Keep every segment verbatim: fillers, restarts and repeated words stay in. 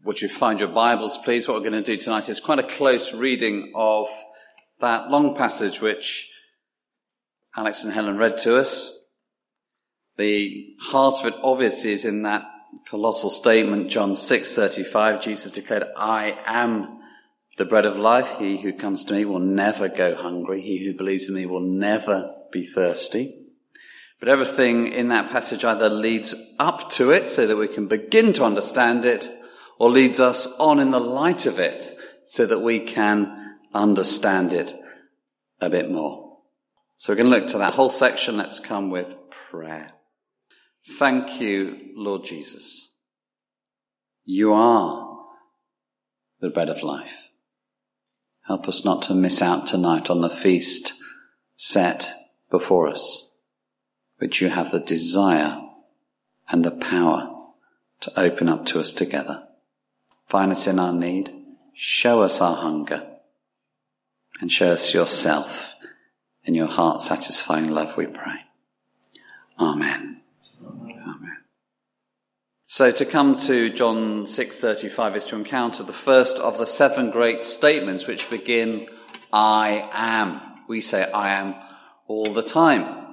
Would you find your Bibles, please? What we're going to do tonight is quite a close reading of that long passage which Alex and Helen read to us. The heart of it obviously is in that colossal statement, John six thirty-five. Jesus declared, "I am the bread of life. He who comes to me will never go hungry. He who believes in me will never be thirsty." But everything in that passage either leads up to it so that we can begin to understand it, or leads us on in the light of it so that we can understand it a bit more. So we're going to look to that whole section. Let's come with prayer. Thank you, Lord Jesus. You are the bread of life. Help us not to miss out tonight on the feast set before us, which you have the desire and the power to open up to us together. Find us in our need, show us our hunger, and show us yourself in your heart-satisfying love, we pray. Amen. Amen. So to come to John six thirty-five is to encounter the first of the seven great statements which begin, I am. We say I am all the time.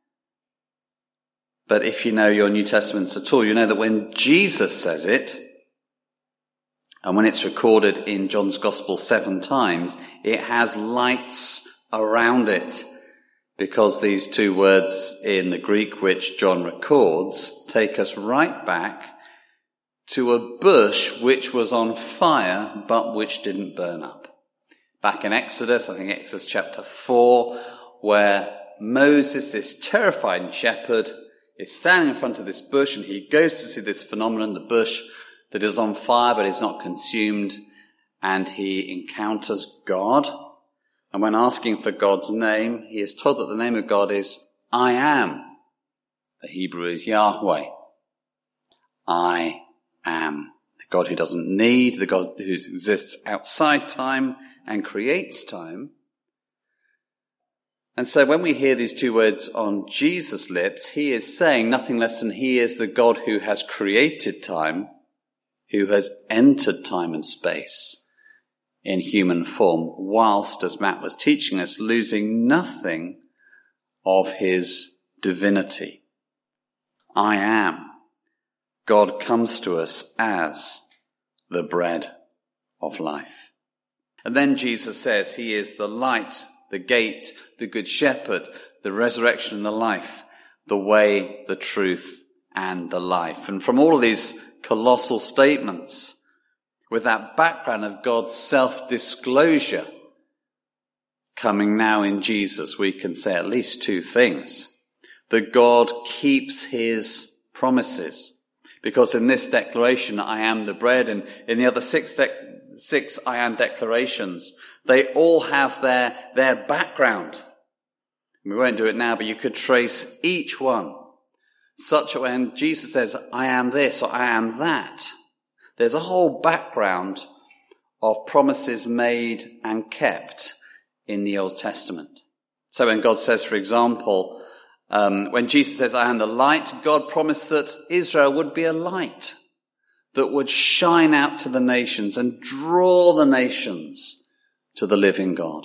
But if you know your New Testaments at all, you know that when Jesus says it, and when it's recorded in John's Gospel seven times, it has lights around it, because these two words in the Greek which John records take us right back to a bush which was on fire but which didn't burn up. Back in Exodus, I think Exodus chapter four, where Moses, this terrified shepherd, is standing in front of this bush, and he goes to see this phenomenon, the bush that is on fire but is not consumed, and he encounters God. And when asking for God's name, he is told that the name of God is I am. The Hebrew is Yahweh. I am. The God who doesn't need, the God who exists outside time and creates time. And so when we hear these two words on Jesus' lips, he is saying nothing less than he is the God who has created time, who has entered time and space in human form, whilst, as Matt was teaching us, losing nothing of his divinity. I am. God comes to us as the bread of life. And then Jesus says he is the light, the gate, the good shepherd, the resurrection and the life, the way, the truth, and the life. And from all of these colossal statements, with that background of God's self-disclosure coming now in Jesus, we can say at least two things. That God keeps his promises. Because in this declaration, I am the bread, and in the other six, de- six I am declarations, they all have their, their background. We won't do it now, but you could trace each one. Such that when Jesus says, I am this or I am that, there's a whole background of promises made and kept in the Old Testament. So when God says, for example, um, when Jesus says, I am the light, God promised that Israel would be a light that would shine out to the nations and draw the nations to the living God.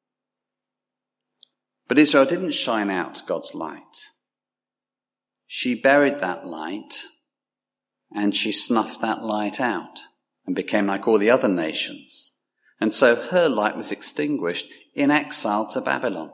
But Israel didn't shine out God's light. She buried that light, and she snuffed that light out and became like all the other nations. And so her light was extinguished in exile to Babylon.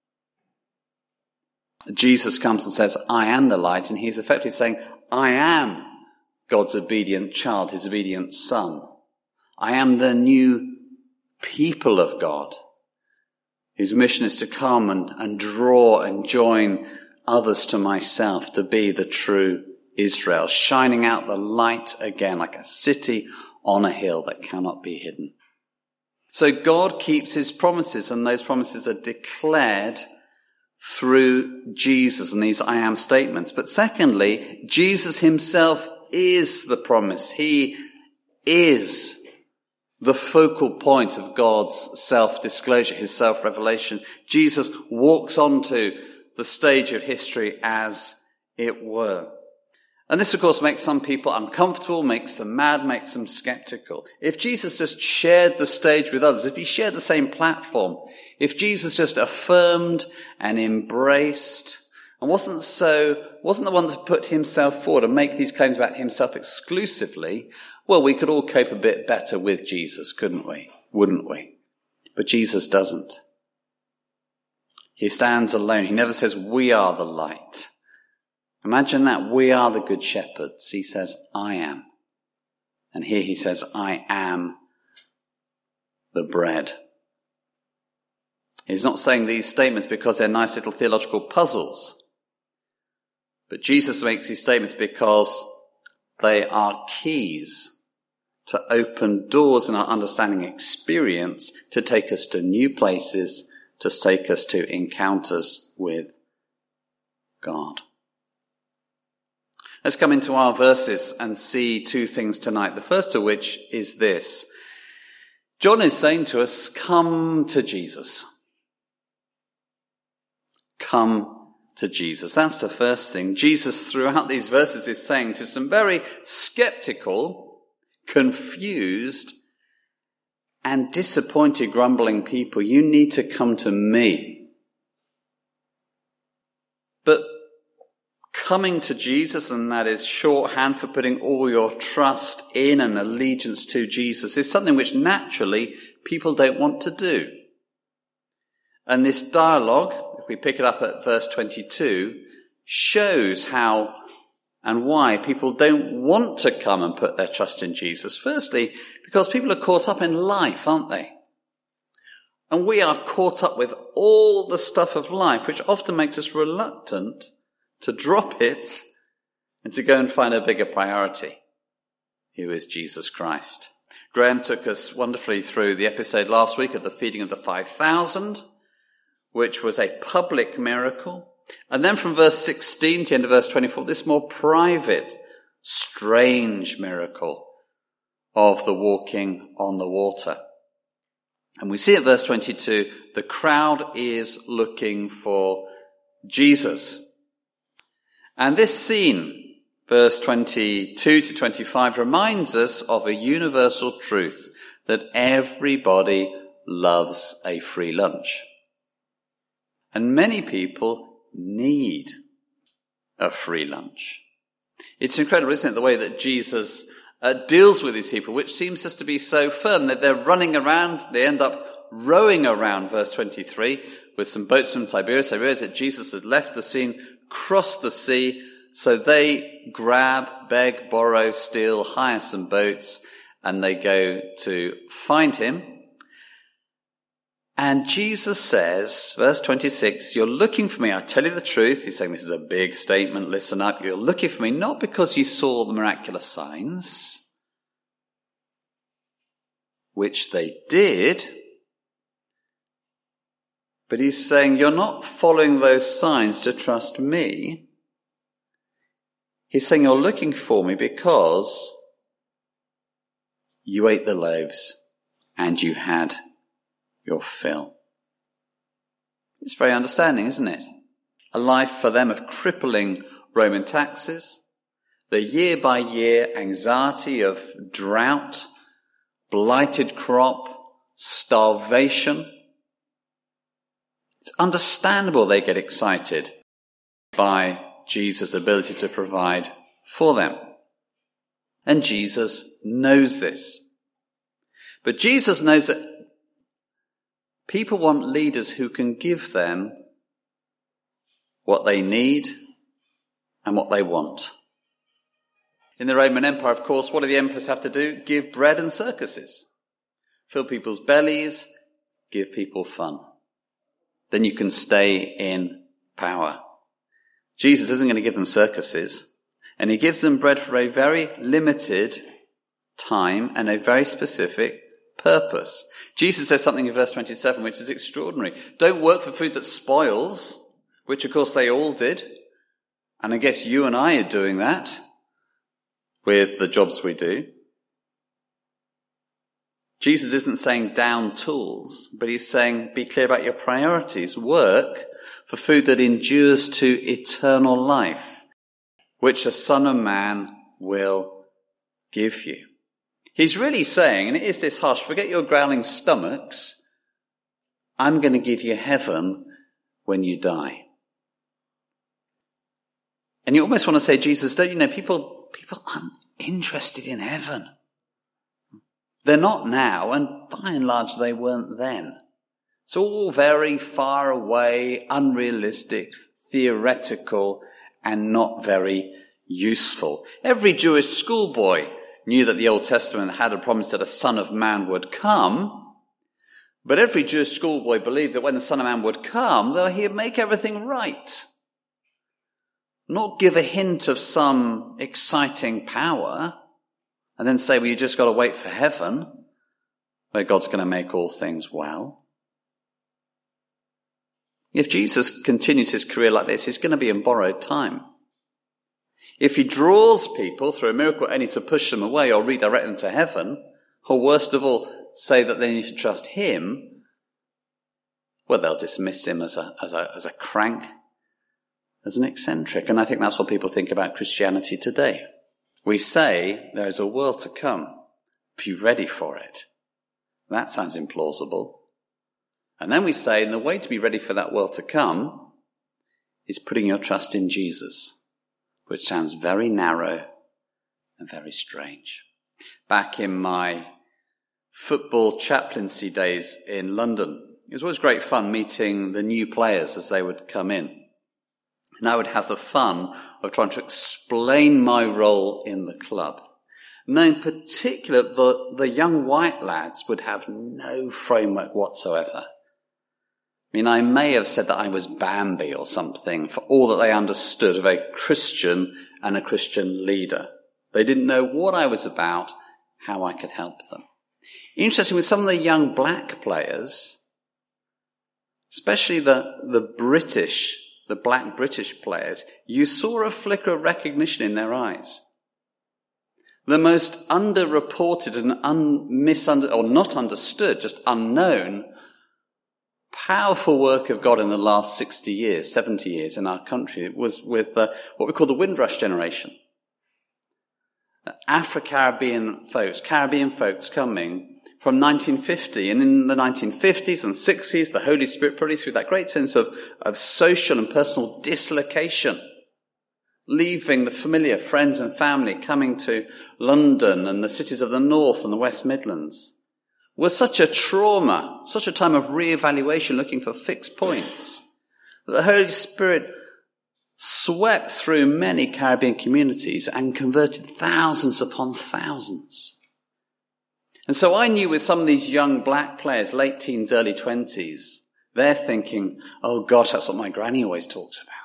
Jesus comes and says, I am the light, and he's effectively saying, I am God's obedient child, his obedient son. I am the new people of God, whose mission is to come and, and draw and join others to myself, to be the true Israel, shining out the light again like a city on a hill that cannot be hidden. So God keeps his promises, and those promises are declared through Jesus and these I am statements. But secondly, Jesus himself is the promise. He is the focal point of God's self-disclosure, his self-revelation. Jesus walks onto the stage of history, as it were. And this, of course, makes some people uncomfortable, makes them mad, makes them skeptical. If Jesus just shared the stage with others, if he shared the same platform, if Jesus just affirmed and embraced and wasn't so, wasn't the one to put himself forward and make these claims about himself exclusively, well, we could all cope a bit better with Jesus, couldn't we? Wouldn't we? But Jesus doesn't. He stands alone. He never says, we are the light. Imagine that. We are the good shepherds. He says, I am. And here he says, I am the bread. He's not saying these statements because they're nice little theological puzzles. But Jesus makes these statements because they are keys to open doors in our understanding experience to take us to new places, to take us to encounters with God. Let's come into our verses and see two things tonight. The first of which is this. John is saying to us, come to Jesus. Come to Jesus. That's the first thing. Jesus, throughout these verses, is saying to some very skeptical, confused, and disappointed, grumbling people, you need to come to me. But coming to Jesus, and that is shorthand for putting all your trust in and allegiance to Jesus, is something which naturally people don't want to do. And this dialogue, if we pick it up at verse twenty-two, shows how and why people don't want to come and put their trust in Jesus. Firstly, because people are caught up in life, aren't they? And we are caught up with all the stuff of life, which often makes us reluctant to drop it and to go and find a bigger priority, who is Jesus Christ. Graham took us wonderfully through the episode last week of the feeding of the five thousand, which was a public miracle. And then from verse sixteen to the end of verse twenty-four, this more private, strange miracle of the walking on the water. And we see at verse twenty-two, the crowd is looking for Jesus. And this scene, verse twenty-two to twenty-five, reminds us of a universal truth that everybody loves a free lunch. And many people need a free lunch. It's incredible, isn't it, the way that Jesus uh, deals with these people, which seems just to be so firm that they're running around, they end up rowing around, verse twenty-three, with some boats from Tiberias. They realize that Jesus has left the scene, crossed the sea, so they grab, beg, borrow, steal, hire some boats, and they go to find him. And Jesus says, verse twenty-six, you're looking for me. I tell you the truth. He's saying this is a big statement. Listen up. You're looking for me not because you saw the miraculous signs, which they did, but he's saying you're not following those signs to trust me. He's saying you're looking for me because you ate the loaves and you had your fill. It's very understanding, isn't it? A life for them of crippling Roman taxes, the year by year anxiety of drought, blighted crop, starvation. It's understandable they get excited by Jesus' ability to provide for them. And Jesus knows this. But Jesus knows that people want leaders who can give them what they need and what they want. In the Roman Empire, of course, what do the emperors have to do? Give bread and circuses. Fill people's bellies, give people fun. Then you can stay in power. Jesus isn't going to give them circuses, and he gives them bread for a very limited time and a very specific purpose. Jesus says something in verse twenty-seven which is extraordinary. Don't work for food that spoils, which of course they all did. And I guess you and I are doing that with the jobs we do. Jesus isn't saying down tools, but he's saying be clear about your priorities. Work for food that endures to eternal life, which the Son of Man will give you. He's really saying, and it is this harsh, forget your growling stomachs, I'm going to give you heaven when you die. And you almost want to say, Jesus, don't you know, people, people aren't interested in heaven. They're not now, and by and large they weren't then. It's all very far away, unrealistic, theoretical, and not very useful. Every Jewish schoolboy knew that the Old Testament had a promise that a Son of Man would come, but every Jewish schoolboy believed that when the Son of Man would come, that he'd make everything right. Not give a hint of some exciting power, and then say, well, you just got to wait for heaven, where God's going to make all things well. If Jesus continues his career like this, he's going to be in borrowed time. If he draws people through a miracle only to push them away or redirect them to heaven, or worst of all, say that they need to trust him, well, they'll dismiss him as a, as a, as a crank, as an eccentric. And I think that's what people think about Christianity today. We say there is a world to come. Be ready for it. That sounds implausible. And then we say, and the way to be ready for that world to come is putting your trust in Jesus, which sounds very narrow and very strange. Back in my football chaplaincy days in London, it was always great fun meeting the new players as they would come in. And I would have the fun of trying to explain my role in the club. Now, in particular, the, the young white lads would have no framework whatsoever. I mean, I may have said that I was Bambi or something for all that they understood of a Christian and a Christian leader. They didn't know what I was about, how I could help them. Interesting, with some of the young black players, especially the, the British, the black British players, you saw a flicker of recognition in their eyes. The most underreported and un- misunder- or not understood, just unknown, powerful work of God in the last sixty years, seventy years in our country. It was with uh, what we call the Windrush generation. Afro-Caribbean folks, Caribbean folks coming from nineteen fifty. And in the nineteen fifties and sixties, the Holy Spirit probably through that great sense of, of social and personal dislocation, leaving the familiar friends and family, coming to London and the cities of the North and the West Midlands, was such a trauma, such a time of re-evaluation, looking for fixed points, that the Holy Spirit swept through many Caribbean communities and converted thousands upon thousands. And so I knew with some of these young black players, late teens, early twenties, they're thinking, oh gosh, that's what my granny always talks about.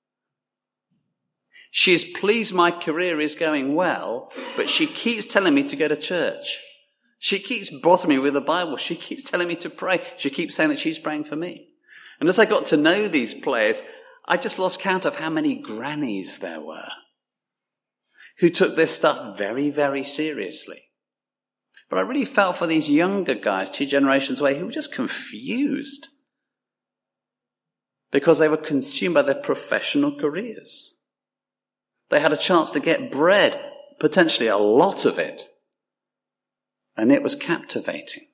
She's pleased my career is going well, but she keeps telling me to go to church. She keeps bothering me with the Bible. She keeps telling me to pray. She keeps saying that she's praying for me. And as I got to know these players, I just lost count of how many grannies there were who took this stuff very, very seriously. But I really felt for these younger guys, two generations away, who were just confused because they were consumed by their professional careers. They had a chance to get bread, potentially a lot of it, and it was captivating.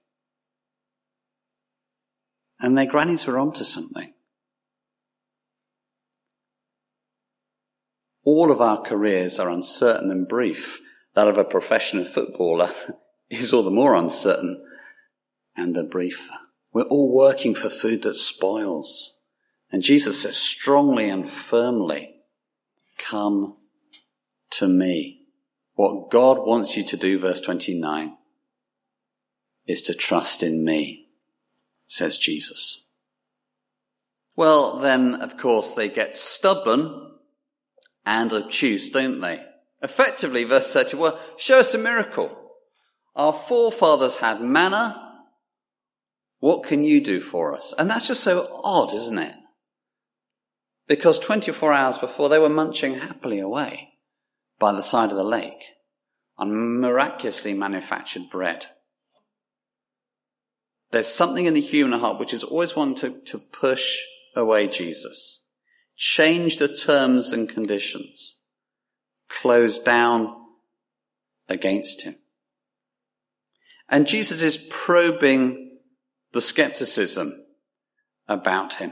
And their grannies were onto something. All of our careers are uncertain and brief. That of a professional footballer is all the more uncertain and the briefer. We're all working for food that spoils. And Jesus says strongly and firmly, come to me. What God wants you to do, verse twenty-nine, is to trust in me, says Jesus. Well, then, of course, they get stubborn and obtuse, don't they? Effectively, verse thirty, well, show us a miracle. Our forefathers had manna. What can you do for us? And that's just so odd, isn't it? Because twenty-four hours before, they were munching happily away by the side of the lake on miraculously manufactured bread. There's something in the human heart which is always wanting to, to push away Jesus. Change the terms and conditions. closed down against him. And Jesus is probing the skepticism about him.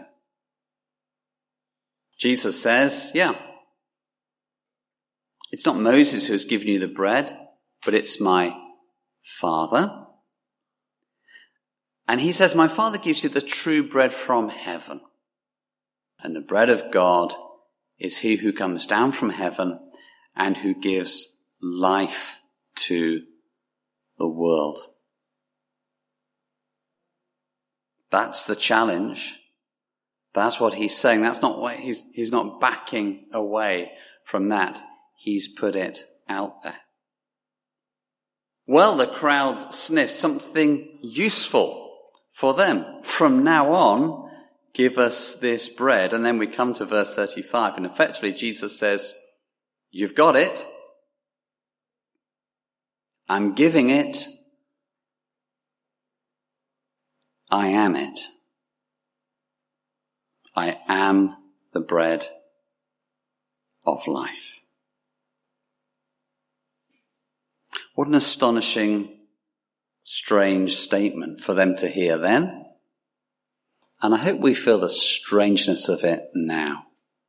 Jesus says, yeah, it's not Moses who has given you the bread, but it's my Father. And he says, my Father gives you the true bread from heaven. And the bread of God is he who comes down from heaven and who gives life to the world. That's the challenge. That's what he's saying. That's not what he's, he's not backing away from that. He's put it out there. Well, the crowd sniffs something useful for them. From now on, give us this bread. And then we come to verse thirty-five. And effectively, Jesus says, you've got it. I'm giving it. I am it. I am the bread of life. What an astonishing, strange statement for them to hear then. And I hope we feel the strangeness of it now.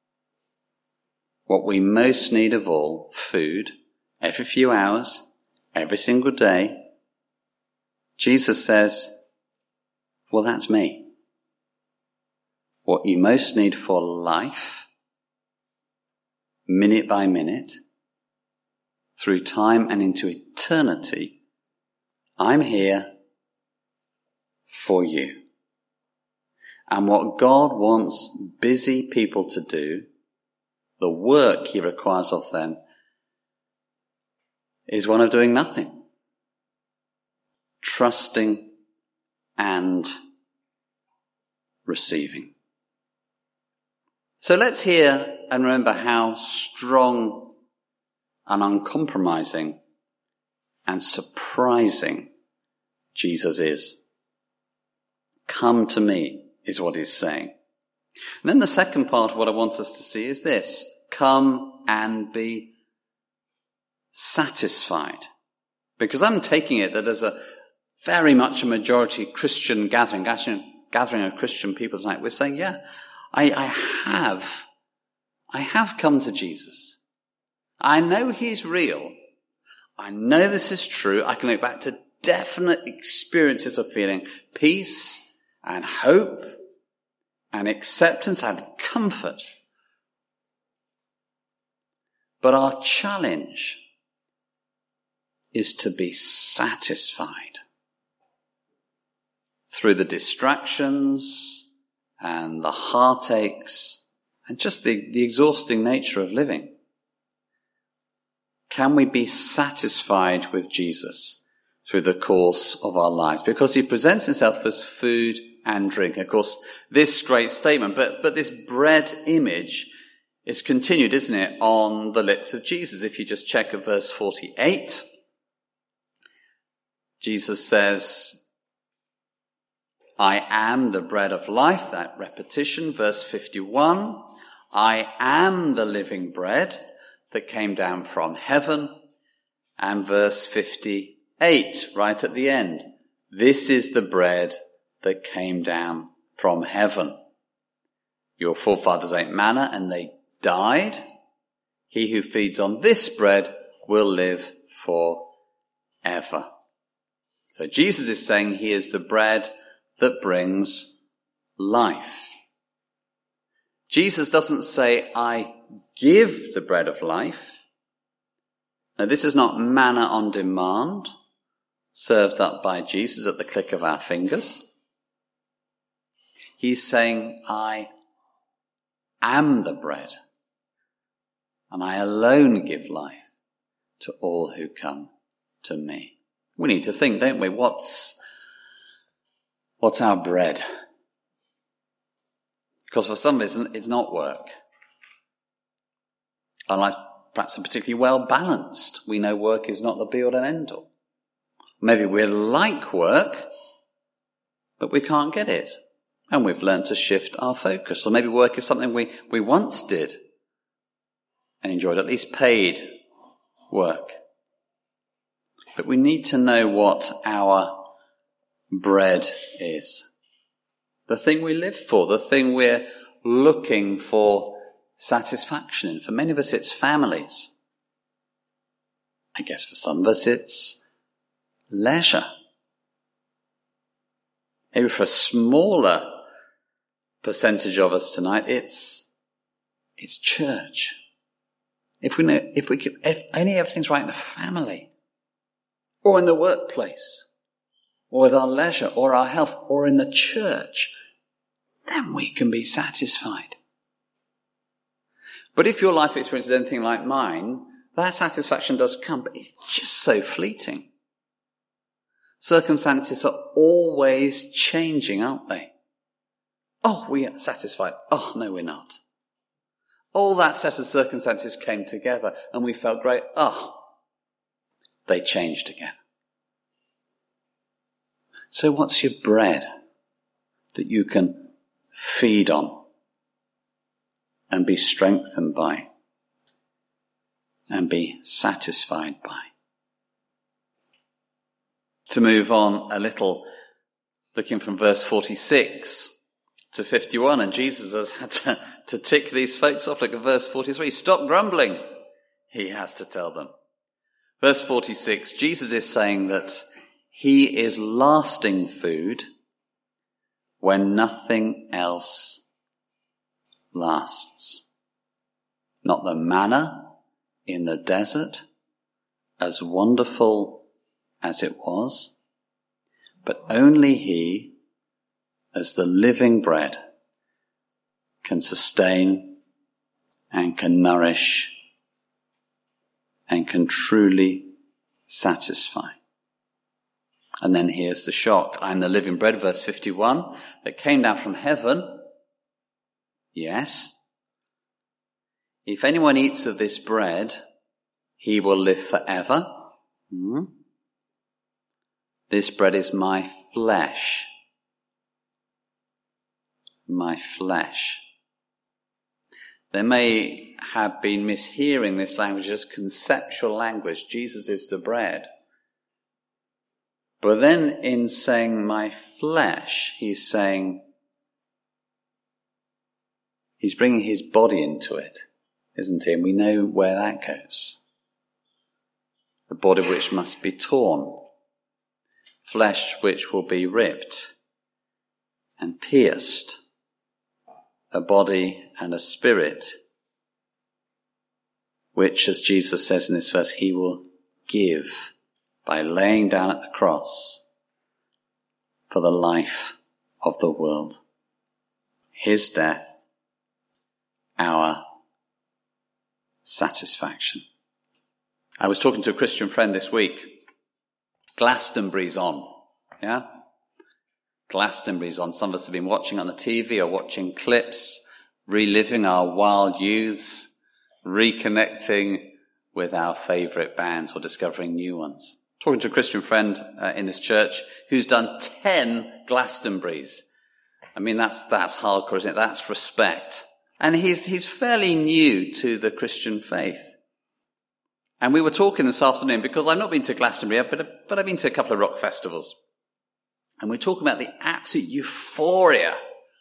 What we most need of all, food, every few hours, every single day. Jesus says, well, that's me. What you most need for life, minute by minute, through time and into eternity, I'm here for you. And what God wants busy people to do, the work he requires of them, is one of doing nothing. Trusting and receiving. So let's hear and remember how strong and uncompromising and surprising Jesus is. Come to me is what he's saying. And then the second part of what I want us to see is this. Come and be satisfied. Because I'm taking it that there's a very much a majority Christian gathering, gathering of Christian people tonight. We're saying, yeah, I, I have, I have come to Jesus. I know he's real. I know this is true. I can look back to definite experiences of feeling peace and hope and acceptance and comfort. But our challenge is to be satisfied through the distractions and the heartaches and just the, the exhausting nature of living. Can we be satisfied with Jesus through the course of our lives? Because he presents himself as food and drink. Of course, this great statement, but, but this bread image is continued, isn't it, on the lips of Jesus. If you just check at verse forty-eight, Jesus says, I am the bread of life. That repetition, verse fifty-one, I am the living bread that came down from heaven. And verse fifty-eight, right at the end, this is the bread that came down from heaven. Your forefathers ate manna and they died. He who feeds on this bread will live forever. So Jesus is saying he is the bread that brings life. Jesus doesn't say, I give the bread of life. Now, this is not manna on demand, served up by Jesus at the click of our fingers. He's saying, I am the bread, and I alone give life to all who come to me. We need to think, don't we? What's, what's our bread? Because for some reason, it's not work. Our lives perhaps are particularly well balanced. We know work is not the be all and end all. Maybe we like work, but we can't get it. And we've learned to shift our focus. Or maybe work is something we, we once did and enjoyed, at least paid work. But we need to know what our bread is. The thing we live for, the thing we're looking for satisfaction in. For many of us, it's families. I guess for some of us, it's leisure. Maybe for a smaller percentage of us tonight, it's it's church. If we know, if we could, if only everything's right in the family, or in the workplace, or with our leisure, or our health, or in the church, then we can be satisfied. But if your life experience is anything like mine, that satisfaction does come, but it's just so fleeting. Circumstances are always changing, aren't they? Oh, we are satisfied. Oh, no, we're not. All that set of circumstances came together and we felt great. Oh, they changed again. So what's your bread that you can feed on and be strengthened by and be satisfied by? To move on a little, looking from verse forty-six to fifty-one, and Jesus has had to, to tick these folks off. Look at verse forty-three. Stop grumbling, he has to tell them. Verse forty-six, Jesus is saying that he is lasting food when nothing else lasts. Not the manna in the desert, as wonderful as it was, but only he, as the living bread, can sustain and can nourish and can truly satisfy. And then here's the shock. I'm the living bread, verse fifty-one, that came down from heaven. Yes. If anyone eats of this bread, he will live forever. Hmm. This bread is my flesh. My flesh. They may have been mishearing this language as conceptual language. Jesus is the bread. But then in saying my flesh, he's saying, he's bringing his body into it, isn't he? And we know where that goes. The body which must be torn. Flesh which will be ripped and pierced. A body and a spirit, which, as Jesus says in this verse, he will give by laying down at the cross for the life of the world. His death, our satisfaction. I was talking to a Christian friend this week. Glastonbury's on, yeah? Glastonbury's on. Some of us have been watching on the T V or watching clips, reliving our wild youths, reconnecting with our favourite bands or discovering new ones. Talking to a Christian friend uh, in this church who's done ten Glastonbury's. I mean, that's that's hardcore, isn't it? That's respect. And he's he's fairly new to the Christian faith. And we were talking this afternoon, because I've not been to Glastonbury, but, but I've been to a couple of rock festivals. And we're talking about the absolute euphoria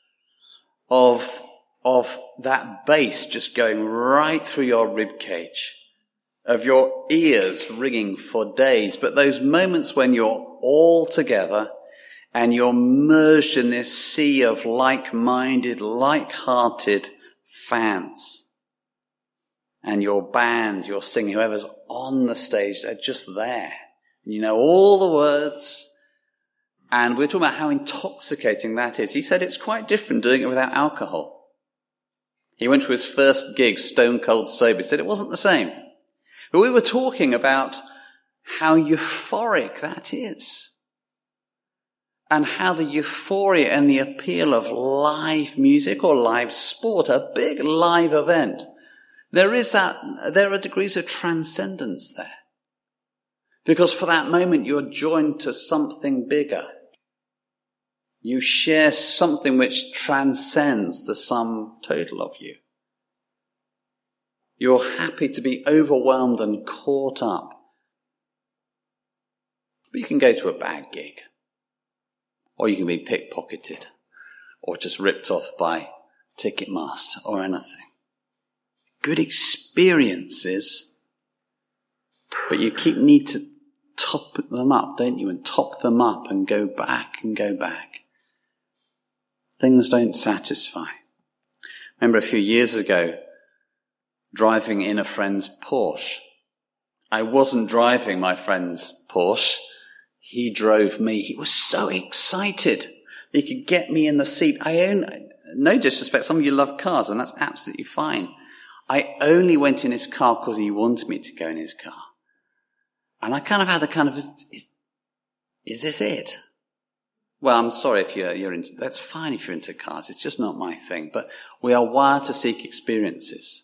of, of that bass just going right through your rib cage, of your ears ringing for days. But those moments when you're all together and you're merged in this sea of like-minded, like-hearted fans. And your band, your singing, whoever's on the stage, they're just there. You know all the words. And we're talking about how intoxicating that is. He said it's quite different doing it without alcohol. He went to his first gig stone cold sober. He said it wasn't the same. But we were talking about how euphoric that is. And how the euphoria and the appeal of live music or live sport, a big live event, there is that, there are degrees of transcendence there. Because for that moment you're joined to something bigger. You share something which transcends the sum total of you. You're happy to be overwhelmed and caught up. But you can go to a bad gig. Or you can be pickpocketed. Or just ripped off by Ticketmaster or anything. Good experiences. But you keep need to top them up, don't you? And top them up and go back and go back. Things don't satisfy. Remember a few years ago, driving in a friend's Porsche. I wasn't driving my friend's Porsche. He drove me. He was so excited that he could get me in the seat. I own, no disrespect, some of you love cars, and that's absolutely fine. I only went in his car because he wanted me to go in his car. And I kind of had the kind of, is, is this it? Well, I'm sorry if you're, you're into, that's fine if you're into cars. It's just not my thing. But we are wired to seek experiences.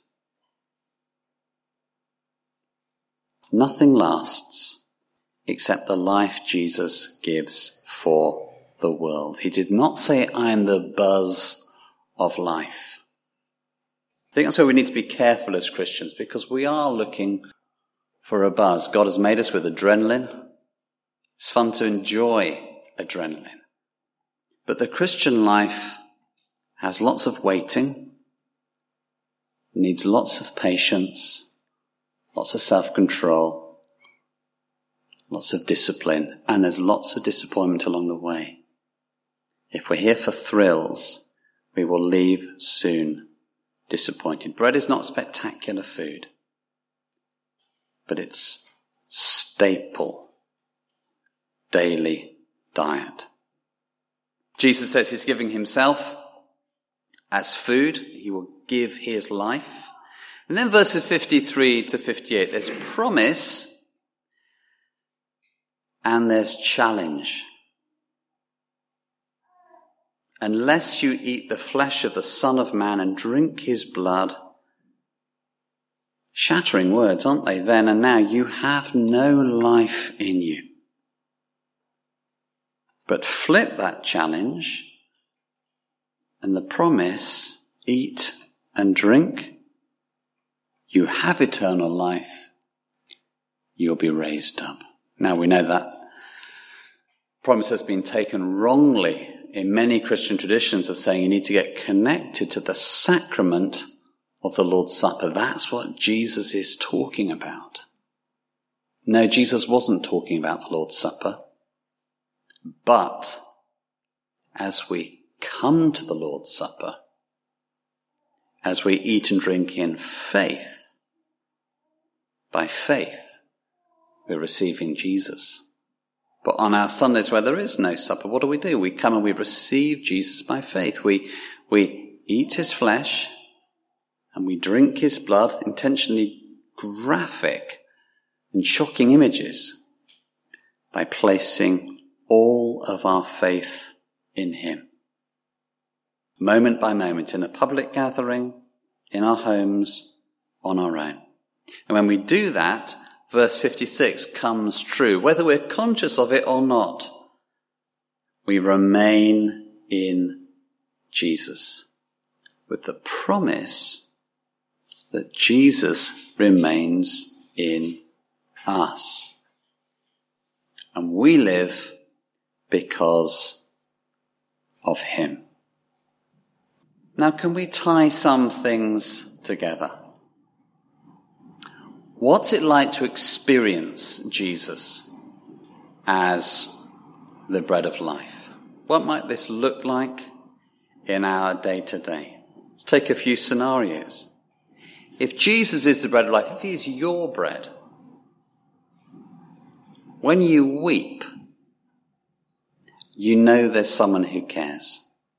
Nothing lasts except the life Jesus gives for the world. He did not say, I am the buzz of life. I think that's where we need to be careful as Christians, because we are looking for a buzz. God has made us with adrenaline. It's fun to enjoy adrenaline. But the Christian life has lots of waiting, needs lots of patience, lots of self-control, lots of discipline, and there's lots of disappointment along the way. If we're here for thrills, we will leave soon disappointed. Bread is not spectacular food, but it's staple daily diet. Jesus says he's giving himself as food. He will give his life. And then verses fifty-three to fifty-eight, there's promise and there's challenge. Unless you eat the flesh of the Son of Man and drink his blood, shattering words, aren't they? Then and now, you have no life in you. But flip that challenge and the promise, eat and drink, you have eternal life, you'll be raised up. Now we know that promise has been taken wrongly in many Christian traditions as saying you need to get connected to the sacrament of the Lord's Supper. That's what Jesus is talking about. No, Jesus wasn't talking about the Lord's Supper. But as we come to the Lord's Supper, as we eat and drink in faith, by faith, we're receiving Jesus. But on our Sundays where there is no supper, what do we do? We come and we receive Jesus by faith. We, we eat his flesh and we drink his blood, intentionally graphic and shocking images, by placing all of our faith in him. Moment by moment, in a public gathering, in our homes, on our own. And when we do that, verse fifty-six comes true. Whether we're conscious of it or not, we remain in Jesus, with the promise that Jesus remains in us. And we live because of him. Now, can we tie some things together? What's it like to experience Jesus as the bread of life? What might this look like in our day-to-day? Let's take a few scenarios. If Jesus is the bread of life, if he is your bread, when you weep, you know there's someone who cares.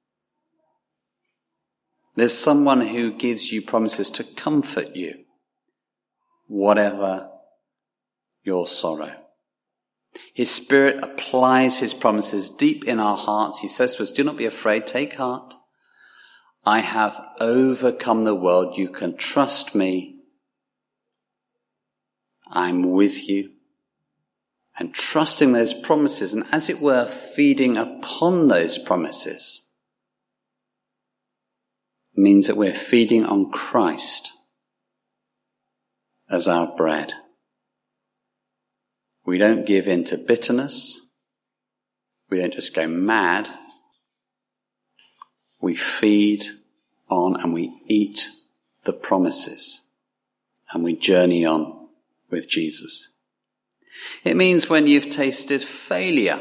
There's someone who gives you promises to comfort you, whatever your sorrow. His Spirit applies his promises deep in our hearts. He says to us, do not be afraid, take heart. I have overcome the world. You can trust me. I'm with you. And trusting those promises, and as it were, feeding upon those promises, means that we're feeding on Christ. as our bread. We don't give in to bitterness. We don't just go mad. We feed on and we eat the promises, and we journey on with Jesus. It means when you've tasted failure,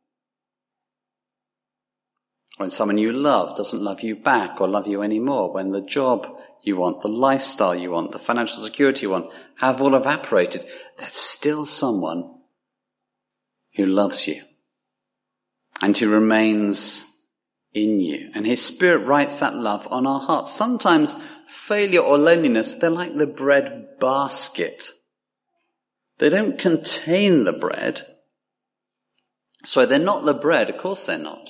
when someone you love doesn't love you back or love you anymore, when the job you want, the lifestyle you want, the financial security you want have all evaporated, there's still someone who loves you and who remains in you. And his Spirit writes that love on our hearts. Sometimes failure or loneliness, they're like the bread basket. They don't contain the bread. So they're not the bread, of course they're not.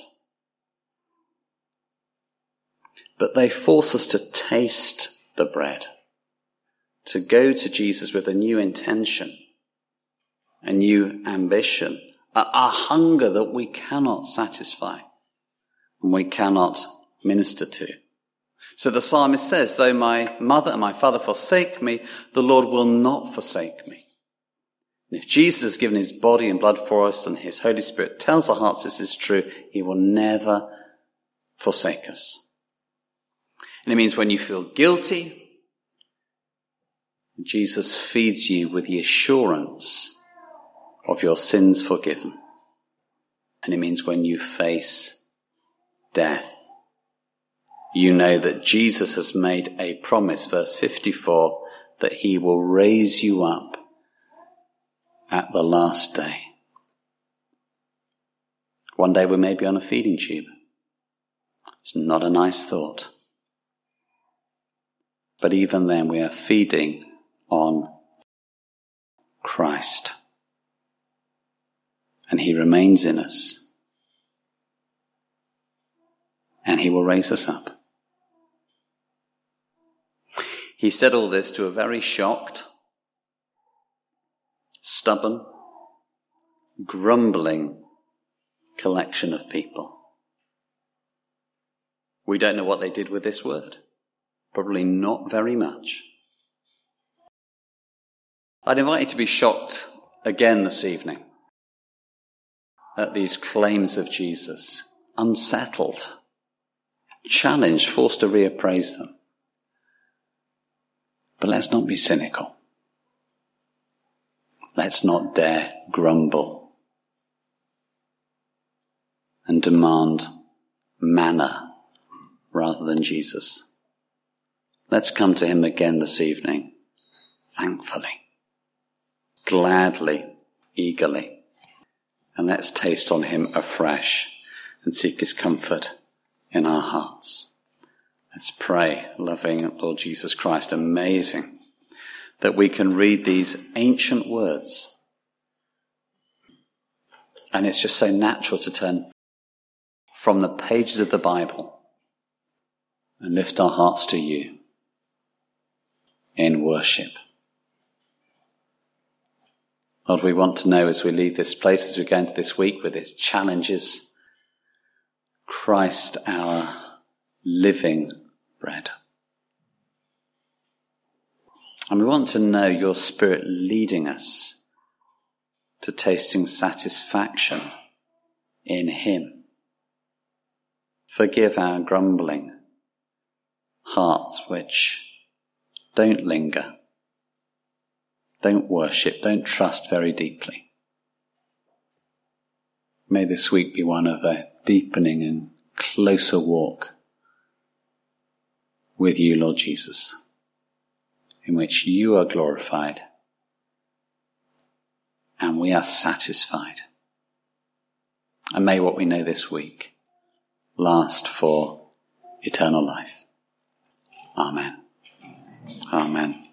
But they force us to taste the bread, to go to Jesus with a new intention, a new ambition, a, a hunger that we cannot satisfy and we cannot minister to. So the psalmist says, though my mother and my father forsake me, the Lord will not forsake me. And if Jesus has given his body and blood for us and his Holy Spirit tells our hearts this is true, he will never forsake us. And it means when you feel guilty, Jesus feeds you with the assurance of your sins forgiven. And it means when you face death, you know that Jesus has made a promise, verse fifty-four, that he will raise you up at the last day. One day we may be on a feeding tube. It's not a nice thought. But even then we are feeding on Christ. And he remains in us. And he will raise us up. He said all this to a very shocked, stubborn, grumbling collection of people. We don't know what they did with this word. Probably not very much. I'd invite you to be shocked again this evening at these claims of Jesus. Unsettled, challenged, forced to reappraise them. But let's not be cynical. Let's not dare grumble and demand manna rather than Jesus. Let's come to him again this evening, thankfully, gladly, eagerly, and let's taste on him afresh and seek his comfort in our hearts. Let's pray, loving Lord Jesus Christ. Amazing that we can read these ancient words, and it's just so natural to turn from the pages of the Bible and lift our hearts to you in worship. Lord, we want to know as we leave this place, as we go into this week with its challenges, Christ, our living bread. And we want to know your Spirit leading us to tasting satisfaction in him. Forgive our grumbling hearts which don't linger, don't worship, don't trust very deeply. May this week be one of a deepening and closer walk with you, Lord Jesus, in which you are glorified and we are satisfied. And may what we know this week last for eternal life. Amen. Amen.